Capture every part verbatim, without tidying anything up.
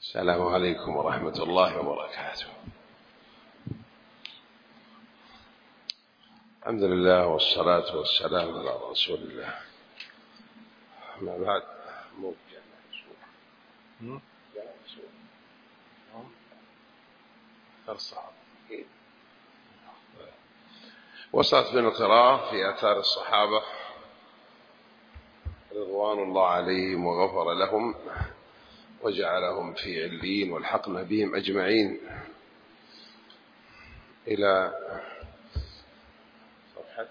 السلام عليكم ورحمة الله وبركاته. الحمد لله والصلاة والسلام على رسول الله. ما بعد وصلت من القراءة في آثار الصحابة رضوان الله عليهم وغفر لهم وجعلهم في عليين والحقنا بهم أجمعين إلى صفحة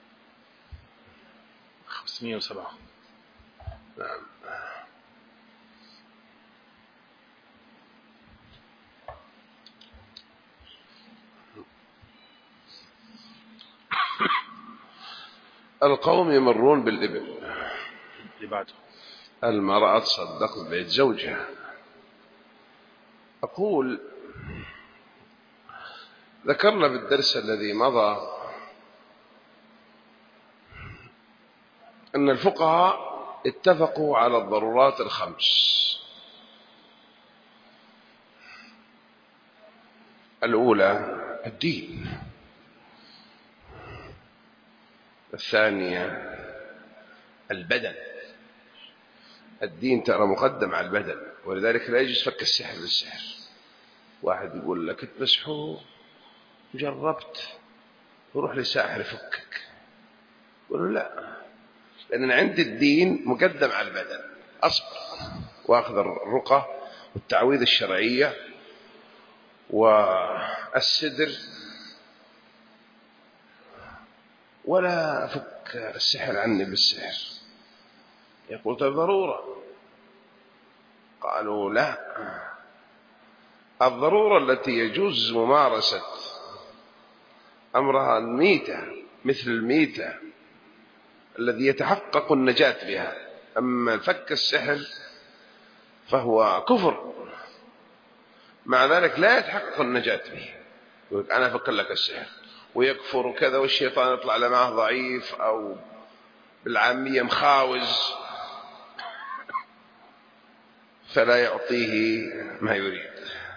خمسمائة وسبعة. نعم. القوم يمرون بالإبل. لبعده المرأة تصدق ببيت زوجها. أقول ذكرنا بالدرس الذي مضى أن الفقهاء اتفقوا على الضرورات الخمس: الأولى الدين، الثانية البدن. الدين ترى مقدم على البدن، ولذلك لا يجوز فك السحر بالسحر. واحد يقول لك تمسحه، جربت، وروح لساحر يفكك. يقول لا، لأن عند الدين مقدم على البدن. أصبر وأخذ الرقى والتعويذ الشرعية والسدر، ولا فك السحر عني بالسحر. يقول طيب ضرورة. قالوا لا، الضرورة التي يجوز ممارسة أمرها الميتة، مثل الميتة الذي يتحقق النجاة بها. أما فك السحر فهو كفر، مع ذلك لا يتحقق النجاة به. يقول أنا أفك لك السحر ويكفر وكذا، والشيطان يطلع له معه ضعيف أو بالعامية مخاوز، فلا يعطيه ما يريد.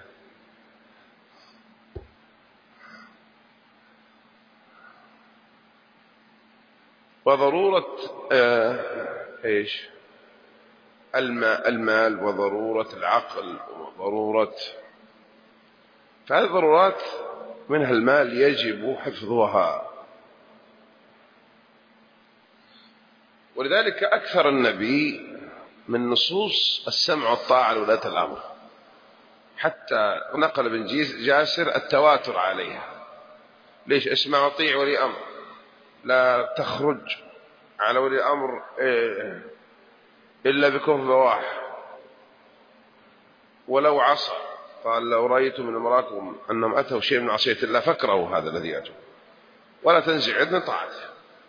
وضرورة آه إيش الماء المال، وضرورة العقل، وضرورة، فهذه ضرورات منها المال يجب حفظها. ولذلك أكثر النبي من نصوص السمع والطاعة لولاة الأمر، حتى نقل ابن جاسر التواتر عليها. ليش؟ اسمع وطيع ولي أمر، لا تخرج على ولي أمر إلا بكفر بواح ولو عصى. قال لو رأيت من امرأكم أنهم أتوا شيء من عصية الله فاكرهوا هذا الذي أتوا، ولا تنزع يد من طاعته.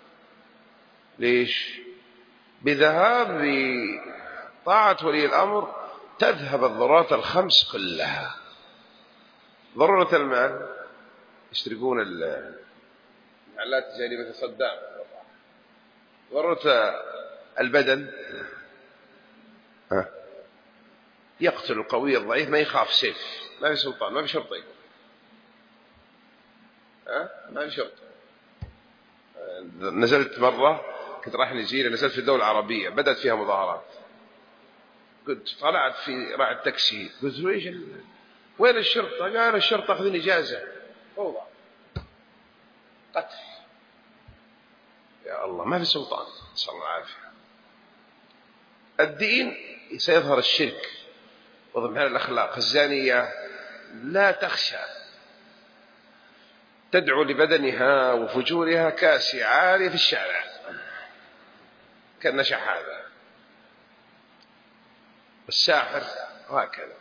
ليش؟ بذهاب طاعة ولي الأمر تذهب الضرورات الخمس كلها. ضرورة المال، يشتركون المحلات التجارية مثل صدام. ضرورة البدن، ها، يقتل القوي الضعيف، ما يخاف سيف، ما في سلطان، ما في شرطي، ها، ما في شرطة. نزلت مرة، كنت رايح نيجيريا، نزلت في الدولة العربية بدأت فيها مظاهرات. قلت طلعت في راعي التاكسي، قلت له ايش وين الشرطة؟ قال الشرطة أخذين إجازة. فوضى، قتل، يا الله، ما في سلطان. نسأل الله العافية. الدين سيظهر الشرك وضمحان الأخلاق. الزانية لا تخشى، تدعو لبدنها وفجورها كاسية عارية في الشارع كالنشح هذا. الساحر وهكذا.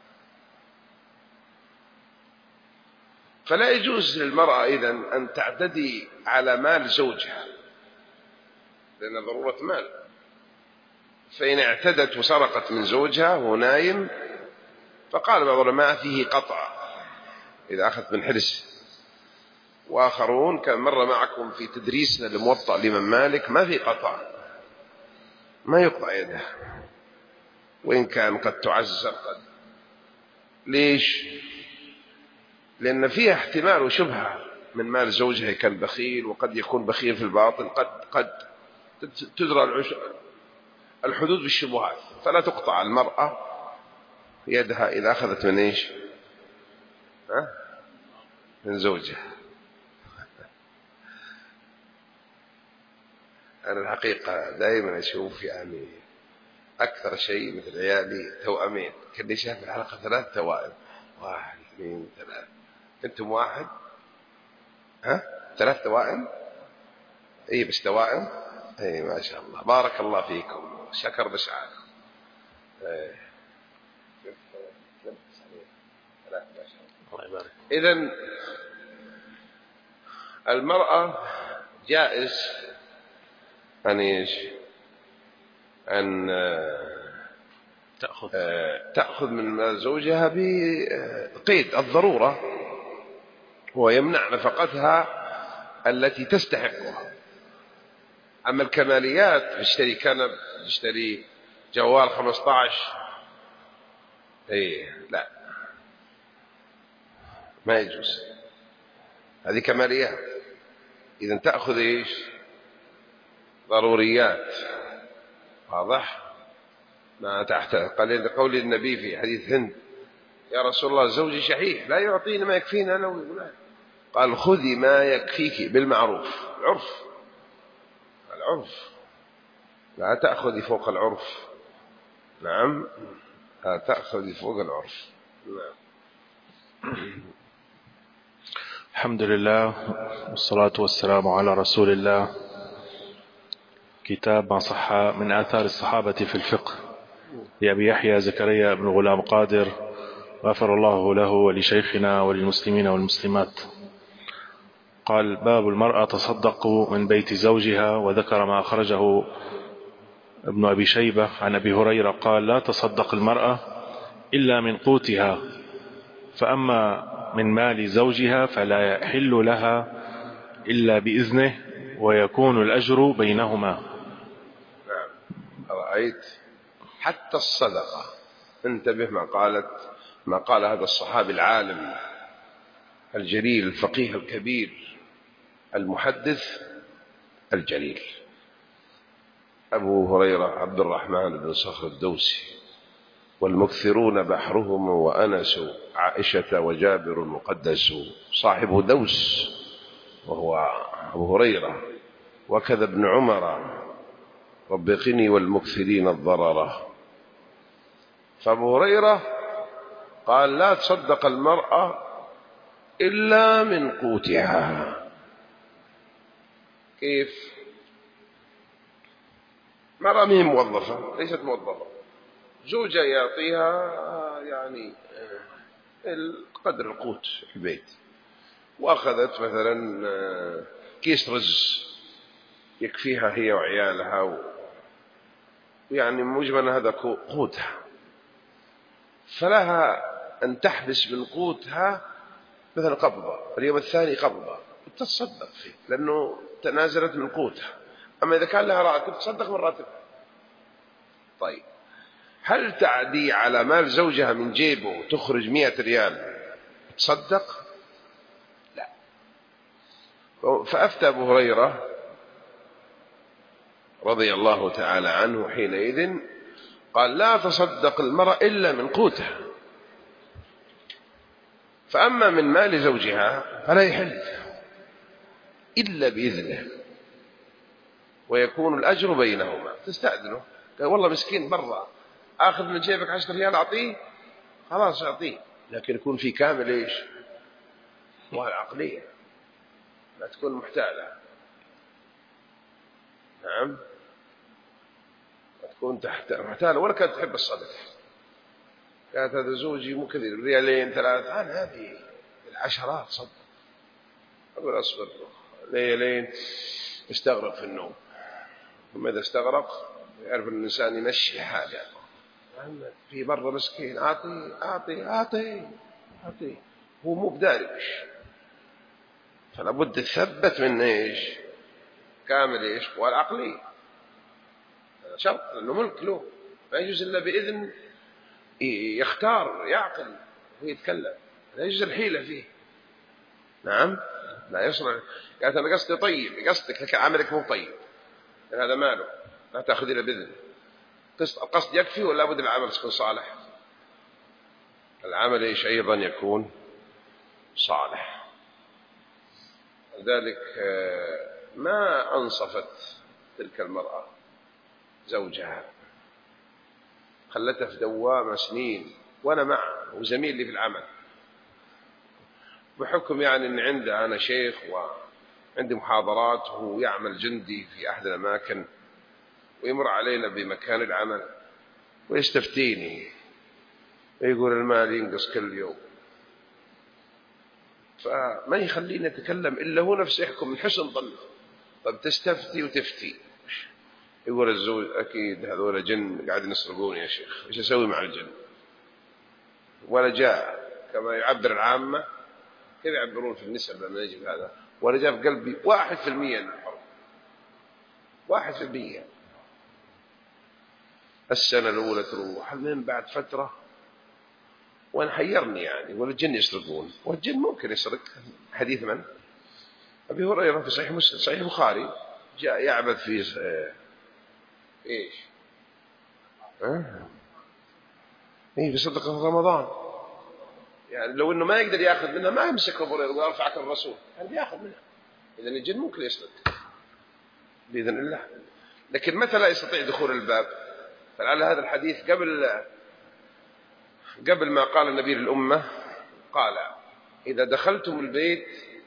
فلا يجوز للمرأة إذن أن تعتدي على مال زوجها، لأن ضرورة مال. فإن اعتدت وسرقت من زوجها وهو نايم، فقال بعض العلماء فيه قطع إذا أخذت من حرص. وآخرون كان مر معكم في تدريسنا لموطأ الإمام مالك ما في قطع، ما يقطع يده، وإن كان قد تعزر قد ليش؟ لأن فيها احتمال وشبهة من مال زوجها كان بخيل، وقد يكون بخيل في الباطن، قد قد تدرى الحدود بالشبهات، فلا تقطع المرأة يدها إذا أخذت من إيش؟ ها؟ من زوجها. أنا الحقيقة دائما أشوف يعني أكثر شيء مثل عيالي توأمين، كني شايف الحلقة ثلاث توائم، واحد اثنين ثلاث. أنتم واحد؟ ها؟ ثلاث توائم؟ إيه بس توائم؟ إيه ما شاء الله، بارك الله فيكم، شكر بشعار. إيه. إذن المرأة جائز أن إيش؟ أن تأخذ تأخذ من مال زوجها بقيد الضرورة، هو يمنع نفقتها التي تستحقها. أما الكماليات، تشتري كنب، تشتري جوال خمسة عشر، إيه لا ما يجوز، هذه كماليات. إذا تأخذ إيش؟ ضروريات، واضح؟ ما تحت قول النبي في حديث هند: يا رسول الله زوجي شحيح لا يعطيني ما يكفينا أنا وولاد. قال: خذي ما يكفيك بالمعروف. العرف، العرف، لا تأخذي فوق العرف. نعم، لا تأخذي فوق العرف. نعم. الحمد لله والصلاة والسلام على رسول الله. كتاب ما صح من آثار الصحابة في الفقه لأبي يحيى زكريا بن غلام قادر، غفر الله له ولشيخنا وللمسلمين والمسلمات. قال: باب المرأة تصدق من بيت زوجها، وذكر ما أخرجه ابن أبي شيبة عن أبي هريرة قال: لا تصدق المرأة إلا من قوتها، فأما من مال زوجها فلا يحل لها إلا بإذنه، ويكون الأجر بينهما. نعم. رأيت حتى الصدقة، انتبه ما قالت ما قال هذا الصحابي العالم الجليل الفقيه الكبير المحدث الجليل أبو هريرة عبد الرحمن بن صخر الدوسي، والمكثرون بحرهم وأنس، عائشة وجابر المقدس، صاحب دوس وهو أبو هريرة، وكذا ابن عمر رب قني والمكثرين الضررة. فأبو هريرة قال: لا تصدق المرأة إلا من قوتها. كيف؟ مرأة مين موظفة، ليست موظفة، زوجها يعطيها يعني قدر القوت في البيت، وأخذت مثلا كيس رز يكفيها هي وعيالها، ويعني مجملا هذا قوتها، فلها أن تحبس من قوتها مثل قبضة، اليوم الثاني قبضة تتصدق فيه لأنه تنازلت من قوتها. أما إذا كان لها راتب تصدق من راتبها. طيب، هل تعدي على مال زوجها من جيبه تخرج مئة ريال تصدق؟ لا. فأفتى أبو هريرة رضي الله تعالى عنه حينئذ قال: لا تصدق المرأة إلا من قوتها، فأما من مال زوجها فلا يحل إلا بإذنه، ويكون الأجر بينهما. تستأذنه، قال: والله مسكين برا، آخذ من جيبك عشرة ريال أعطيه، خلاص أعطيه، لكن يكون في كامل إيش؟ والعقلية، لا تكون محتالة. نعم، لا تكون تحت محتالة ولا كانت تحب الصدقة. كانت هذا زوجي مو كثير، ريالين ثلاثة، أنا هذه العشرات صدق. أقول أصبر ليلين استغرق في النوم، ثم إذا استغرق يعرف أن الإنسان يمشي حاجة في مرة مسكين، أعطي أعطي أعطي أعطي، هو مو بدارش، فلا بد تثبت من إيش؟ كامل إيش؟ والعقلي شرط، لأنه ملك له، ما يجوز إلا بإذن، يختار يعقل ويتكلم، لا يجوز الحيلة فيه. نعم لا يصنع. قالت أنا قصدي طيب، قصدك لك عملك مو طيب، هذا ماله، لا تأخذ إلى بإذن. القصد يكفي ولا بد العمل يكون صالح؟ العمل إيش أيضا يكون صالح. لذلك ما أنصفت تلك المرأة زوجها، خلته في دوامة سنين وأنا معه وزميل لي في العمل، بحكم يعني أن عنده أنا شيخ وعندي محاضرات وهو يعمل جندي في أحد الأماكن، ويمر علينا بمكان العمل ويستفتيني ويقول المال ينقص كل يوم، فما يخليني أتكلم إلا هو نفسه يحكم من حسن ظنه. طب تستفتي وتفتي، يقول الزوج أكيد هذول جن قاعدين يسرقوني يا شيخ، إيش أسوي مع الجن؟ ولا جاء كما يعبر العامة، كيف يعبرون في النسب لما يجب هذا، ولا جاء في قلبي واحد في المية من الحرب، واحد في المية. السنة الأولى تروح، من بعد فترة وأنا حيرني يعني، ولا الجن يسرقون، والجن ممكن يسرق. حديث من؟ أبي هريرة في صحيح مسلم صحيح البخاري، جاء يعبد في إيش؟ أه؟ إيه في صدقة رمضان، يعني لو إنه ما يقدر يأخذ منها ما يمسك أبو هريرة ويرفعك الرسول، يعني بيأخذ منها. إذن الجن ممكن يسرق بإذن الله، لكن متى لا يستطيع دخول الباب؟ فلعل هذا الحديث قبل قبل ما قال النبي للأمة، قال إذا دخلتم البيت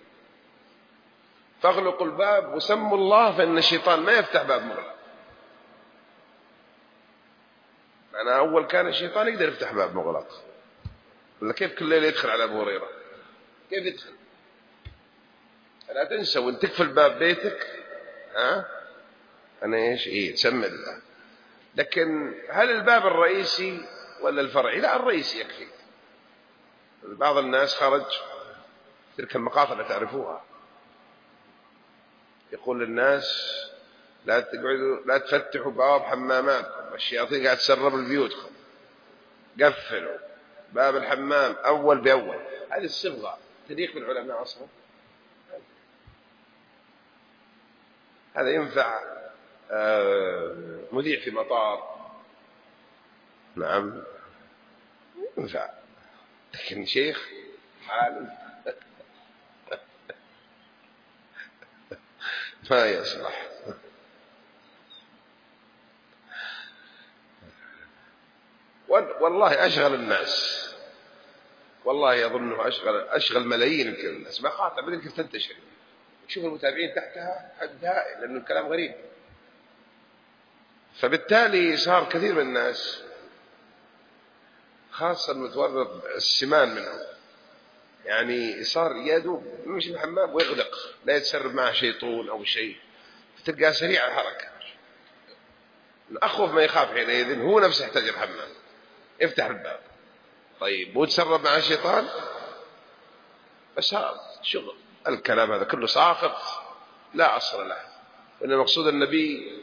فاغلقوا الباب وسموا الله، فإن الشيطان ما يفتح باب مغلق. أنا أول كان الشيطان يقدر يفتح باب مغلق، ولا كيف كل ليلة يدخل على أبو هريرة؟ كيف يدخل؟ لا تنسى وإن تقفل باب بيتك ها أنا إيش إيه تسمى الله. لكن هل الباب الرئيسي ولا الفرعي؟ لا الرئيسي يكفي. بعض الناس خرج تلك المقاطع اللي تعرفوها، يقول للناس لا تقعدوا لا تفتحوا باب حماماتكم، الشياطين قاعد تسرب البيوتكم، قفلوا باب الحمام أول بأول. هذه الصبغة تليق بالعلماء أصلا؟ هذا ينفع مذيع في مطار؟ نعم ينفع، لكن شيخ عالم ما يصلح. والله أشغل الناس، والله يظنه أشغل أشغل ملايين الناس. مقاطع بدل كيف تنتشر، شوف المتابعين تحتها حد هائل، لأنه الكلام غريب. فبالتالي صار كثير من الناس خاصة المتورط السمان منهم، يعني صار يدوب يمشي الحمام ويغدق، لا يتسرب معه شيطان أو شيء، فتلقى سريع الحركة. أخوف ما يخاف حينئذ هو نفسه يحتاج الحمام، يفتح الباب طيب وتسرب مع الشيطان، بس هذا شغل. الكلام هذا كله ساقط لا أصل له، وإن مقصود النبي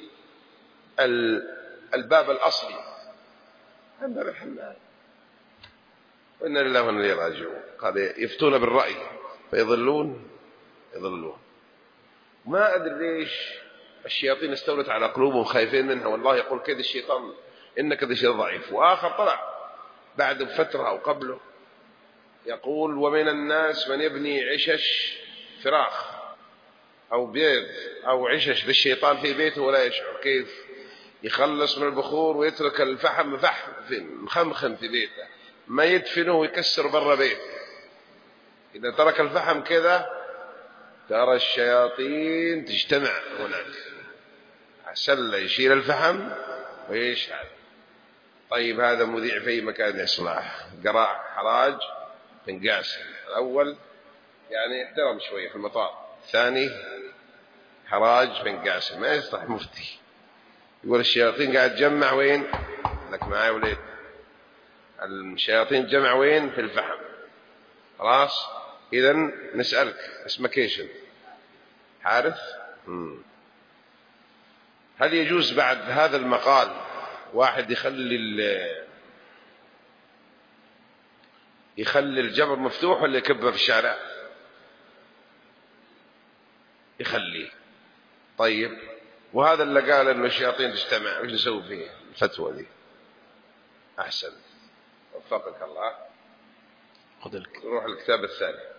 الباب الأصلي عن باب الحمام. وإنا لله وإنا إليه راجعون. قال يفتون بالرأي فيضلون يضلون. ما أدري ليش الشياطين استولت على قلوبهم خايفين منها. والله يقول كيد الشيطان إنك ذا شيء ضعيف. وآخر طلع بعد فترة أو قبله يقول ومن الناس من يبني عشش فراخ أو بيض أو عشش للشيطان في بيته ولا يشعر. كيف يخلص من البخور ويترك الفحم فحم مخمخم في بيته، ما يدفنه ويكسر برا بيته. إذا ترك الفحم كذا ترى الشياطين تجتمع هناك، سلة يشيل الفحم ويشعل. طيب هذا مذيع في مكان إصلاح، قراء حراج من قاسم. الأول يعني احترم شوية في المطار، الثاني حراج بن قاسم ما يصلح مفتي. يقول الشياطين قاعد تجمع وين لك معاي وليد، الشياطين تجمع وين في الفحم. خلاص إذن نسألك اسمك ايش؟ حارث. مم. هل يجوز بعد هذا المقال واحد يخلي يخلي الجبر مفتوح ولا يكبه في الشارع؟ يخليه. طيب وهذا اللي قال انه الشياطين تجتمع، وش نسوي فيه الفتوى دي؟ احسن، وفقك الله. خذ لك. نروح الكتاب الثاني.